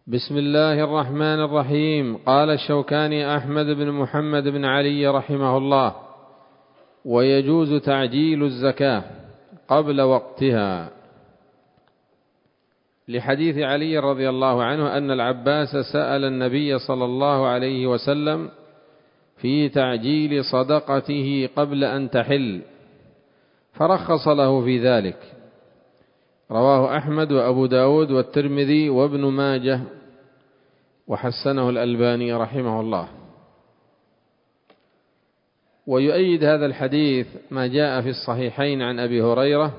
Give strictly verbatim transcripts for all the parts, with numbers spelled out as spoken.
بسم الله الرحمن الرحيم. قال الشوكاني أحمد بن محمد بن علي رحمه الله: ويجوز تعجيل الزكاة قبل وقتها، لحديث علي رضي الله عنه أن العباس سأل النبي صلى الله عليه وسلم في تعجيل صدقته قبل أن تحل فرخص له في ذلك. رواه أحمد وأبو داود والترمذي وابن ماجه وحسنه الألباني رحمه الله. ويؤيد هذا الحديث ما جاء في الصحيحين عن أبي هريرة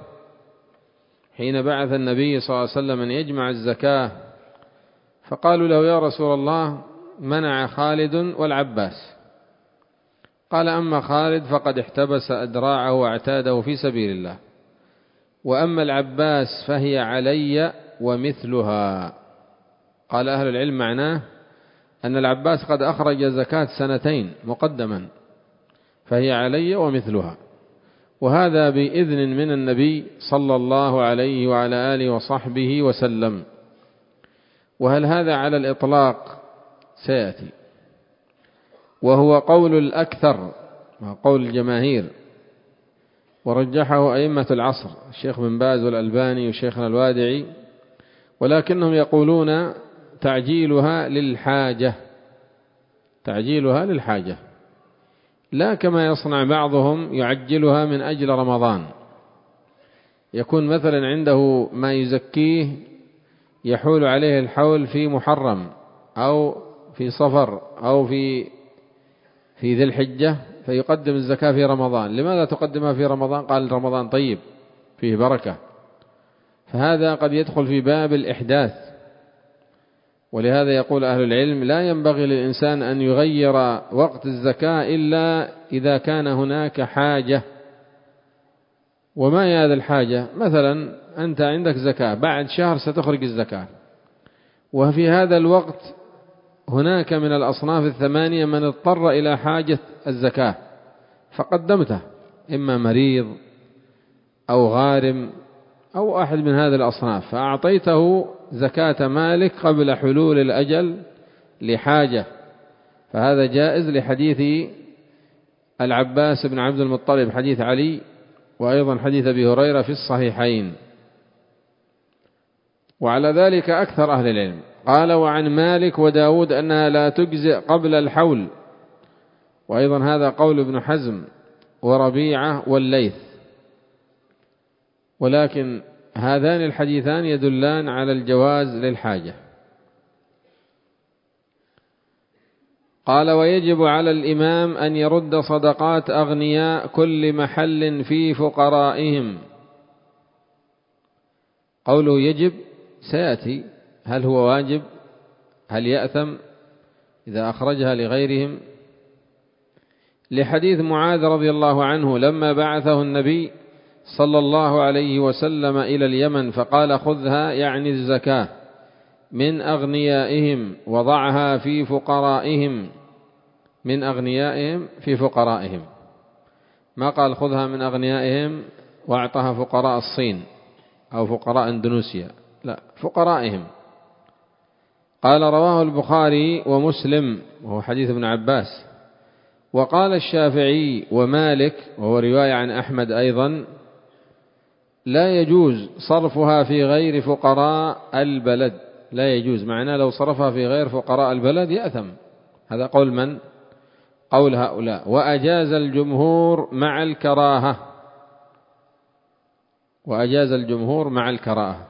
حين بعث النبي صلى الله عليه وسلم أن يجمع الزكاة، فقالوا له: يا رسول الله، منع خالد والعباس. قال: أما خالد فقد احتبس أدراعه واعتاده في سبيل الله، وأما العباس فهي علي ومثلها. قال أهل العلم معناه أن العباس قد أخرج زكاة سنتين مقدما، فهي علي ومثلها، وهذا بإذن من النبي صلى الله عليه وعلى آله وصحبه وسلم. وهل هذا على الإطلاق؟ سيأتي، وهو قول الأكثر وقول الجماهير، ورجحه أئمة العصر الشيخ بن باز والألباني والشيخنا الوادعي، ولكنهم يقولون تعجيلها للحاجة، تعجيلها للحاجة، لا كما يصنع بعضهم يعجلها من أجل رمضان. يكون مثلا عنده ما يزكيه يحول عليه الحول في محرم أو في صفر أو في في ذي الحجة، فيقدم الزكاة في رمضان. لماذا تقدمها في رمضان؟ قال: رمضان طيب فيه بركة. فهذا قد يدخل في باب الإحداث. ولهذا يقول أهل العلم: لا ينبغي للإنسان أن يغير وقت الزكاة إلا إذا كان هناك حاجة. وما هي هذه الحاجة؟ مثلا أنت عندك زكاة، بعد شهر ستخرج الزكاة، وفي هذا الوقت هناك من الأصناف الثمانية من اضطر إلى حاجة الزكاة فقدمته، إما مريض أو غارم أو أحد من هذه الأصناف، فأعطيته زكاة مالك قبل حلول الأجل لحاجة، فهذا جائز لحديث العباس بن عبد المطلب، حديث علي، وأيضا حديث أبي هريرة في الصحيحين. وعلى ذلك أكثر أهل العلم. قال: وعن مالك وداود أنها لا تجزئ قبل الحول، وأيضا هذا قول ابن حزم وربيعة والليث، ولكن هذان الحديثان يدلان على الجواز للحاجة. قال: ويجب على الإمام أن يرد صدقات أغنياء كل محل في فقرائهم. قوله يجب سيأتي، هل هو واجب؟ هل يأثم إذا أخرجها لغيرهم؟ لحديث معاذ رضي الله عنه لما بعثه النبي صلى الله عليه وسلم إلى اليمن فقال: خذها، يعني الزكاة، من أغنيائهم وضعها في فقرائهم، من أغنيائهم في فقرائهم، ما قال خذها من أغنيائهم وأعطها فقراء الصين أو فقراء اندونيسيا، لا، فقرائهم. قال: رواه البخاري ومسلم، وهو حديث ابن عباس. وقال الشافعي ومالك، وهو رواية عن أحمد أيضا: لا يجوز صرفها في غير فقراء البلد. لا يجوز معناه لو صرفها في غير فقراء البلد يأثم. هذا قول من؟ قول هؤلاء. وأجاز الجمهور مع الكراهة، وأجاز الجمهور مع الكراهة.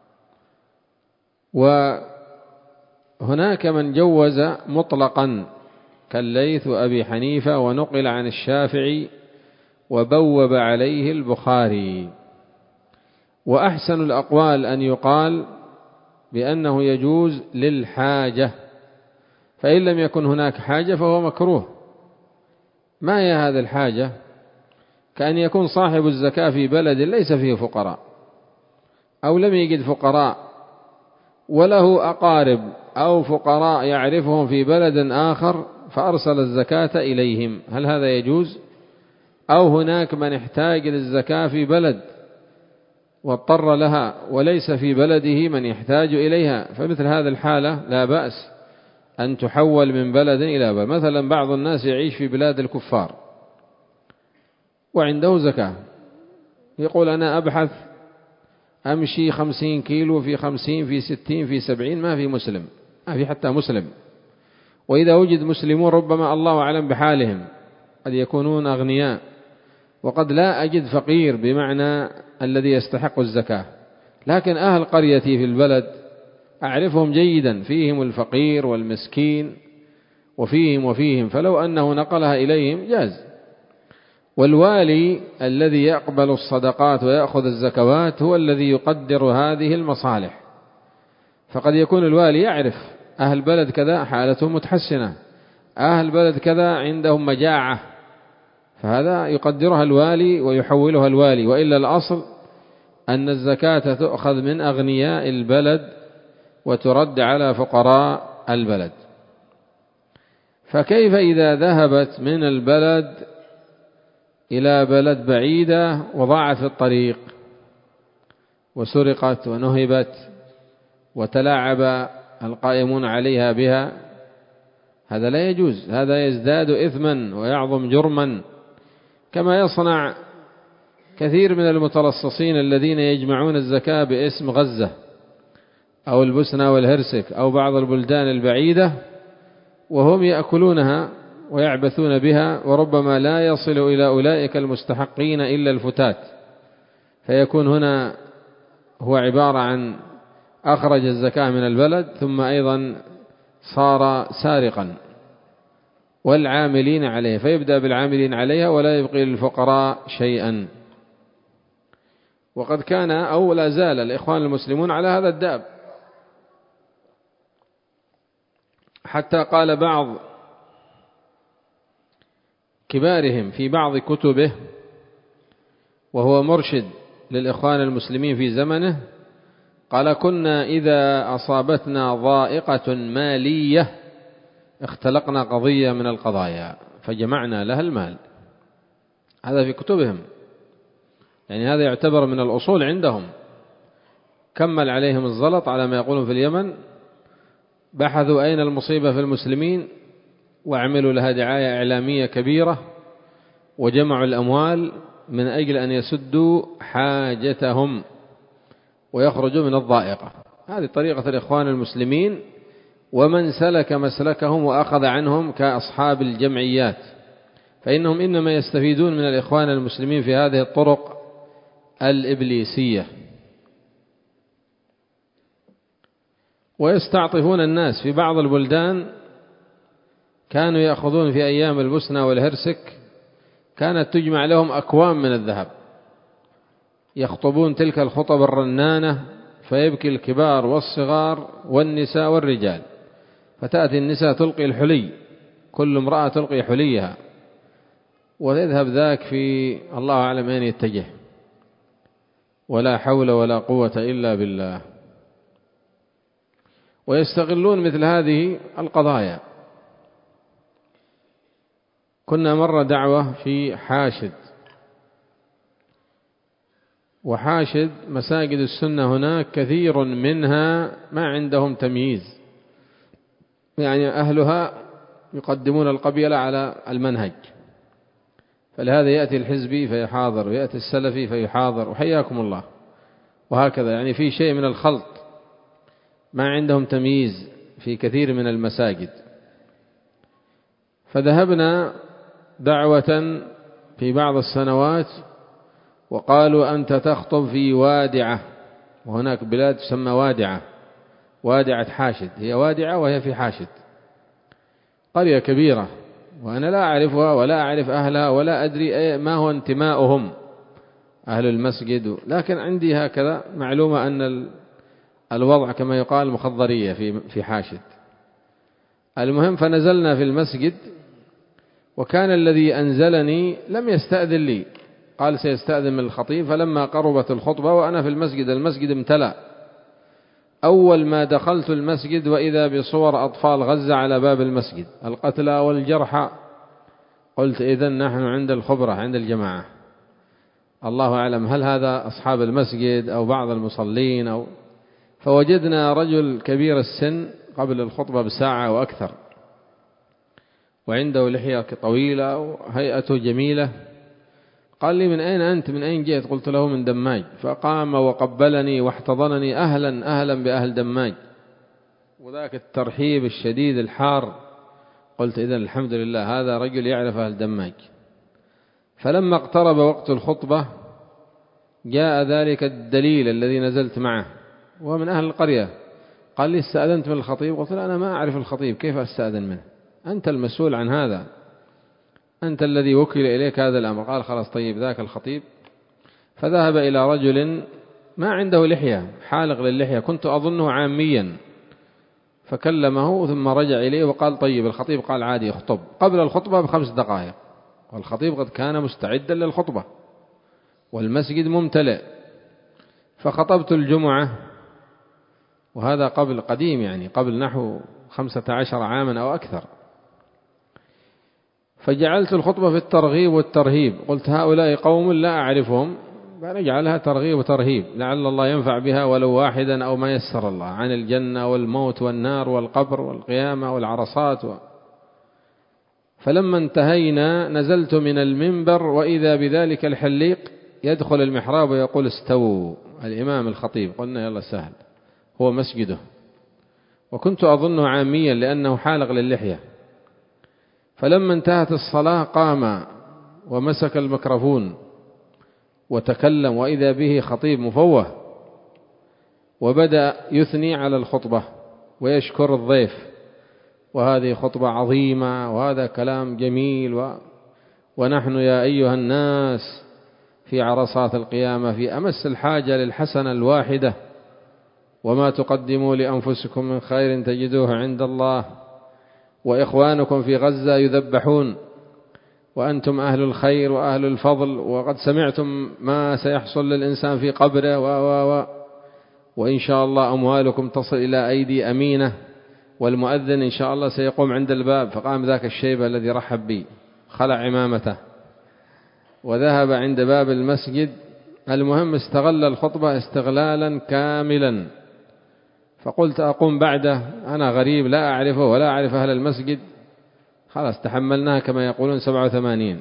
وهناك من جوز مطلقا كالليث وأبي حنيفة، ونقل عن الشافعي وبوب عليه البخاري. وأحسن الأقوال أن يقال بأنه يجوز للحاجة، فإن لم يكن هناك حاجة فهو مكروه. ما هي هذه الحاجة؟ كأن يكون صاحب الزكاة في بلد ليس فيه فقراء، أو لم يجد فقراء وله أقارب أو فقراء يعرفهم في بلد آخر فأرسل الزكاة إليهم، هل هذا يجوز؟ أو هناك من احتاج للزكاة في بلد واضطر لها وليس في بلده من يحتاج إليها، فمثل هذه الحالة لا بأس أن تحول من بلد إلى بلد. مثلا بعض الناس يعيش في بلاد الكفار وعنده زكاة، يقول أنا أبحث أمشي خمسين كيلو في خمسين في ستين في سبعين، ما في مسلم، ما في حتى مسلم، وإذا وجد مسلمون ربما الله أعلم بحالهم، قد يكونون أغنياء، وقد لا أجد فقير بمعنى الذي يستحق الزكاة، لكن أهل قريتي في البلد أعرفهم جيدا، فيهم الفقير والمسكين وفيهم وفيهم، فلو أنه نقلها إليهم جاز. والوالي الذي يقبل الصدقات ويأخذ الزكوات هو الذي يقدر هذه المصالح، فقد يكون الوالي يعرف أهل بلد كذا حالتهم متحسنة، أهل بلد كذا عندهم مجاعة، فهذا يقدرها الوالي ويحولها الوالي، وإلا الأصل أن الزكاة تؤخذ من أغنياء البلد وترد على فقراء البلد. فكيف إذا ذهبت من البلد إلى بلد بعيدة وضاعت في الطريق وسرقت ونهبت وتلاعب القائمون عليها بها؟ هذا لا يجوز، هذا يزداد إثما ويعظم جرما، كما يصنع كثير من المتلصصين الذين يجمعون الزكاة باسم غزة أو البوسنة والهرسك أو بعض البلدان البعيدة، وهم يأكلونها ويعبثون بها، وربما لا يصل إلى أولئك المستحقين إلا الفتات، فيكون هنا هو عبارة عن أخرج الزكاة من البلد ثم أيضا صار سارقا، والعاملين عليه، فيبدأ بالعاملين عليها ولا يبقي للفقراء شيئا. وقد كان أو لا زال الإخوان المسلمون على هذا الدأب، حتى قال بعض كبارهم في بعض كتبه وهو مرشد للإخوان المسلمين في زمنه، قال كنا إذا أصابتنا ضائقة مالية اختلقنا قضية من القضايا فجمعنا لها المال. هذا في كتبهم، يعني هذا يعتبر من الأصول عندهم. كمل عليهم الزلط على ما يقولون في اليمن، بحثوا أين المصيبة في المسلمين وعملوا لها دعاية إعلامية كبيرة وجمعوا الأموال من أجل أن يسدوا حاجتهم ويخرجوا من الضائقة. هذه طريقة الإخوان المسلمين، ومن سلك مسلكهم وأخذ عنهم كأصحاب الجمعيات، فإنهم إنما يستفيدون من الإخوان المسلمين في هذه الطرق الإبليسية، ويستعطفون الناس. في بعض البلدان كانوا يأخذون في أيام البوسنة والهرسك، كانت تجمع لهم أكوام من الذهب، يخطبون تلك الخطب الرنانة فيبكي الكبار والصغار والنساء والرجال، فتأتي النساء تلقي الحلي، كل امرأة تلقي حليها، ويذهب ذاك في الله أعلم أين يتجه، ولا حول ولا قوة إلا بالله. ويستغلون مثل هذه القضايا. كنا مرة دعوة في حاشد، وحاشد مساجد السنة هناك كثير منها ما عندهم تمييز، يعني أهلها يقدمون القبيلة على المنهج، فلهذا يأتي الحزبي فيحاضر ويأتي السلفي فيحاضر وحياكم الله، وهكذا، يعني في شيء من الخلط، ما عندهم تمييز في كثير من المساجد. فذهبنا دعوة في بعض السنوات وقالوا أنت تخطب في وادعة، وهناك بلاد تسمى وادعة، وادعة حاشد، هي وادعة وهي في حاشد، قرية كبيرة، وأنا لا أعرفها ولا أعرف أهلها ولا أدري ما هو انتماؤهم أهل المسجد، لكن عندي هكذا معلومة أن الوضع كما يقال مخضرية في في حاشد. المهم فنزلنا في المسجد، وكان الذي أنزلني لم يستأذن لي، قال سيستأذن من الخطيب، فلما قربت الخطبة وأنا في المسجد، المسجد امتلأ، أول ما دخلت المسجد وإذا بصور أطفال غزة على باب المسجد، القتلى والجرحى، قلت إذن نحن عند الخبرة عند الجماعة. الله أعلم هل هذا أصحاب المسجد أو بعض المصلين أو فوجدنا رجل كبير السن قبل الخطبة بساعة وأكثر، وعنده لحية طويلة وهيئته جميلة. قال لي: من أين أنت؟ من أين جئت؟ قلت له: من دماج. فقام وقبلني واحتضنني: أهلا أهلا بأهل دماج، وذاك الترحيب الشديد الحار. قلت: إذن الحمد لله هذا رجل يعرف أهل دماج. فلما اقترب وقت الخطبة جاء ذلك الدليل الذي نزلت معه ومن أهل القرية. قال لي: استأذنت من الخطيب؟ قلت له: أنا ما أعرف الخطيب، كيف أستأذن منه؟ أنت المسؤول عن هذا، أنت الذي وكل إليك هذا الأمر. قال: خلاص طيب ذاك الخطيب. فذهب إلى رجل ما عنده لحية، حالق للحية، كنت أظنه عاميا، فكلمه ثم رجع إليه وقال: طيب الخطيب قال عادي يخطب قبل الخطبة بخمس دقائق، والخطيب قد كان مستعدا للخطبة والمسجد ممتلئ. فخطبت الجمعة، وهذا قبل قديم يعني قبل نحو خمسة عشر عاما أو أكثر. فجعلت الخطبة في الترغيب والترهيب، قلت: هؤلاء قوم لا أعرفهم، فنجعلها ترغيب وترهيب لعل الله ينفع بها ولو واحدا أو ما يسر الله، عن الجنة والموت والنار والقبر والقيامة والعرصات و... فلما انتهينا نزلت من المنبر وإذا بذلك الحليق يدخل المحراب ويقول: استووا. الإمام الخطيب. قلنا: يلا سهل، هو مسجده. وكنت أظنه عاميا لأنه حالق للحية. فلما انتهت الصلاة قام ومسك الميكروفون وتكلم، وإذا به خطيب مفوه، وبدأ يثني على الخطبة ويشكر الضيف، وهذه خطبة عظيمة وهذا كلام جميل و... ونحن يا أيها الناس في عرصات القيامة في أمس الحاجة للحسنة الواحدة، وما تقدموا لأنفسكم من خير تجدوه عند الله، وإخوانكم في غزة يذبحون وأنتم أهل الخير وأهل الفضل، وقد سمعتم ما سيحصل للإنسان في قبره و و و وإن شاء الله أموالكم تصل إلى أيدي أمينة، والمؤذن إن شاء الله سيقوم عند الباب. فقام ذاك الشيبة الذي رحب بي، خلع عمامته وذهب عند باب المسجد. المهم استغل الخطبة استغلالا كاملا. فقلت: أقوم بعده، أنا غريب لا أعرفه ولا أعرف أهل المسجد، خلاص تحملناها كما يقولون سبعة وثمانين.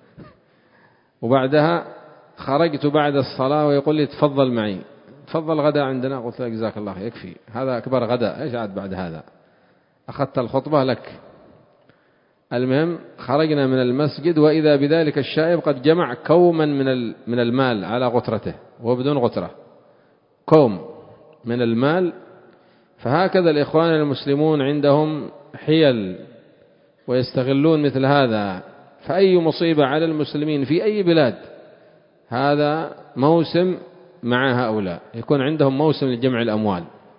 وبعدها خرجت بعد الصلاة ويقول لي: تفضل معي، تفضل غدا عندنا. قلت له: جزاك الله، يكفي هذا أكبر غدا، إيش عاد بعد هذا؟ أخذت الخطبة لك. المهم خرجنا من المسجد وإذا بذلك الشائب قد جمع كوما من من المال على غترته، وهو بدون غترة، كوم من المال. فهكذا الإخوان المسلمون عندهم حيل ويستغلون مثل هذا. فأي مصيبة على المسلمين في أي بلاد هذا موسم مع هؤلاء، يكون عندهم موسم لجمع الأموال.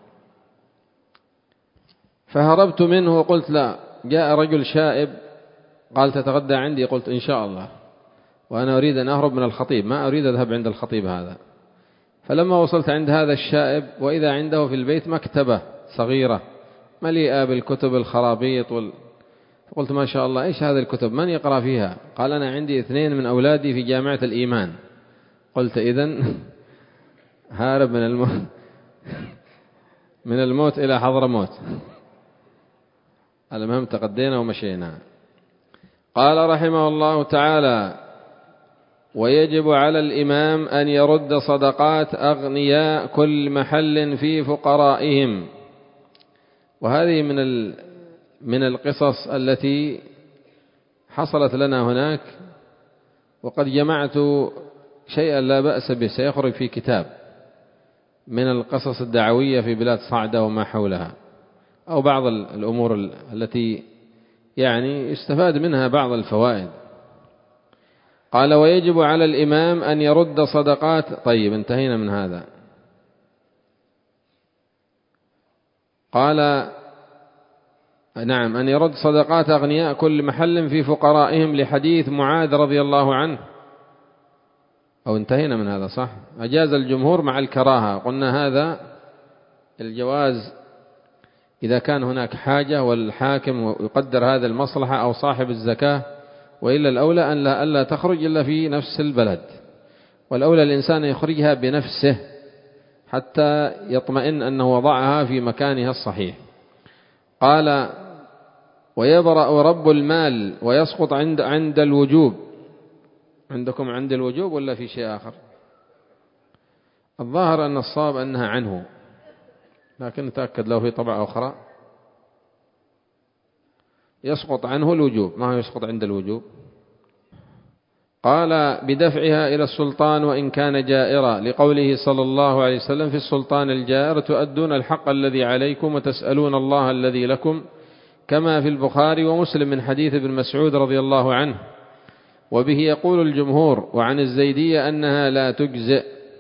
فهربت منه وقلت: لا. جاء رجل شائب قال: تتغدى عندي؟ قلت: إن شاء الله. وأنا أريد أن أهرب من الخطيب، ما أريد أذهب عند الخطيب هذا. فلما وصلت عند هذا الشائب وإذا عنده في البيت مكتبة صغيرة مليئة بالكتب الخرابيط وال... فقلت: ما شاء الله، إيش هذه الكتب؟ من يقرأ فيها؟ قال: أنا عندي اثنين من أولادي في جامعة الإيمان. قلت: إذن هارب من الموت من الموت إلى حضرموت. المهم تقدينا ومشينا. قال رحمه الله تعالى: ويجب على الإمام أن يرد صدقات أغنياء كل محل في فقرائهم. وهذه من من القصص التي حصلت لنا هناك، وقد جمعت شيئا لا بأس به سيخرج في كتاب من القصص الدعوية في بلاد صعدة وما حولها، أو بعض الأمور التي يعني يستفاد منها بعض الفوائد. قال: ويجب على الإمام أن يرد صدقات. طيب انتهينا من هذا. قال: نعم، أن يرد صدقات أغنياء كل محل في فقرائهم، لحديث معاذ رضي الله عنه. أو انتهينا من هذا صح؟ أجاز الجمهور مع الكراهة. قلنا هذا الجواز إذا كان هناك حاجة والحاكم يقدر هذا المصلحة أو صاحب الزكاة، وإلا الأولى أن لا, ألا تخرج إلا في نفس البلد. والأولى الإنسان يخرجها بنفسه حتى يطمئن أنه وضعها في مكانها الصحيح. قال ويبرأ رب المال ويسقط عند عند الوجوب. عندكم عند الوجوب ولا في شيء آخر؟ الظاهر أن الصواب أنها عنه، لكن نتأكد لو في طبعة أخرى. يسقط عنه الوجوب، ما هو يسقط عند الوجوب. قال بدفعها إلى السلطان وإن كان جائرا، لقوله صلى الله عليه وسلم في السلطان الجائر تؤدون الحق الذي عليكم وتسألون الله الذي لكم، كما في البخاري ومسلم من حديث ابن مسعود رضي الله عنه. وبه يقول الجمهور، وعن الزيدية أنها لا تجزئ.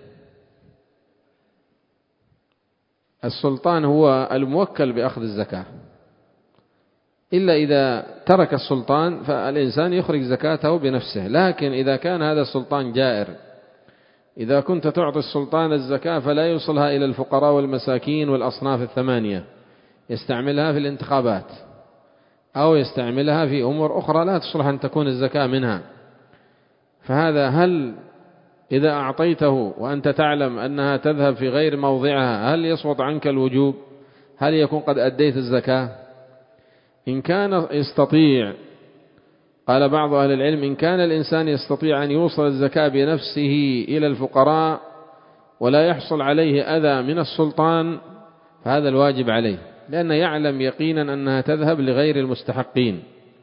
السلطان هو الموكل بأخذ الزكاة، إلا إذا ترك السلطان فالإنسان يخرج زكاته بنفسه. لكن إذا كان هذا السلطان جائر، إذا كنت تعطي السلطان الزكاة فلا يوصلها إلى الفقراء والمساكين والأصناف الثمانية، يستعملها في الانتخابات أو يستعملها في أمور أخرى لا تصلح أن تكون الزكاة منها. فهذا هل إذا أعطيته وأنت تعلم أنها تذهب في غير موضعها هل يسقط عنك الوجوب؟ هل يكون قد أديت الزكاة؟ إن كان يستطيع، قال بعض أهل العلم، إن كان الإنسان يستطيع أن يوصل الزكاة بنفسه إلى الفقراء ولا يحصل عليه أذى من السلطان فهذا الواجب عليه، لأنه يعلم يقينا أنها تذهب لغير المستحقين.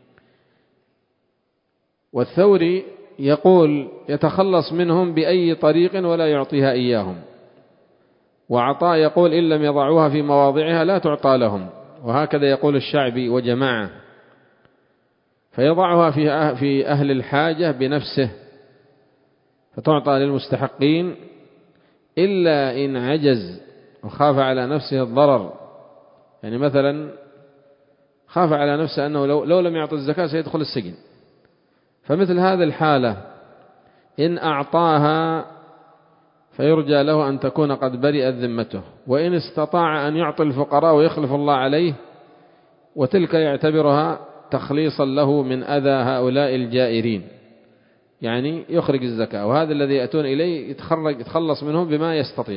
والثوري يقول يتخلص منهم بأي طريق ولا يعطيها إياهم. وعطاء يقول إن لم يضعوها في مواضعها لا تعطى لهم، وهكذا يقول الشعبي وجماعة. فيضعها في أهل الحاجة بنفسه فتعطى للمستحقين، إلا إن عجز وخاف على نفسه الضرر. يعني مثلا خاف على نفسه أنه لو, لو لم يعطي الزكاة سيدخل السجن، فمثل هذه الحالة إن أعطاها فيرجى له أن تكون قد برئت ذمته. وإن استطاع أن يعطي الفقراء ويخلف الله عليه، وتلك يعتبرها تخليصا له من أذى هؤلاء الجائرين، يعني يخرج الزكاة. وهذا الذي يأتون إليه يتخرج يتخلص منهم بما يستطيع،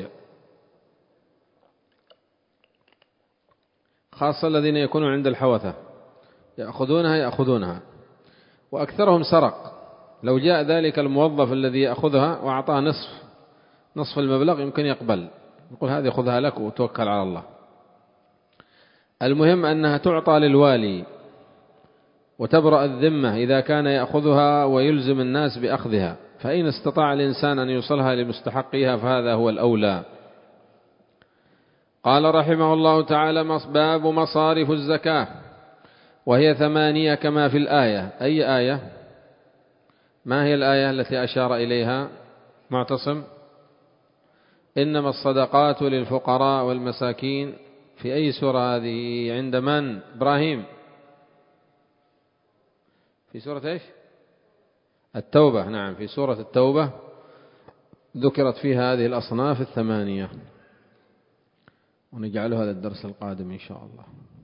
خاصة الذين يكونون عند الحوثة يأخذونها يأخذونها وأكثرهم سرق. لو جاء ذلك الموظف الذي يأخذها وأعطاه نصف نصف المبلغ يمكن يقبل، يقول هذه خذها لك وتوكل على الله. المهم أنها تعطى للوالي وتبرأ الذمة إذا كان يأخذها ويلزم الناس بأخذها. فإن استطاع الإنسان أن يوصلها لمستحقيها فهذا هو الأولى. قال رحمه الله تعالى باب مصارف الزكاة، وهي ثمانية كما في الآية. أي آية؟ ما هي الآية التي أشار إليها معتصم؟ إنما الصدقات للفقراء والمساكين. في أي سورة هذه؟ عند من؟ إبراهيم؟ في سورة إيش؟ التوبة. نعم، في سورة التوبة ذكرت فيها هذه الأصناف الثمانية، ونجعلها للدرس القادم إن شاء الله.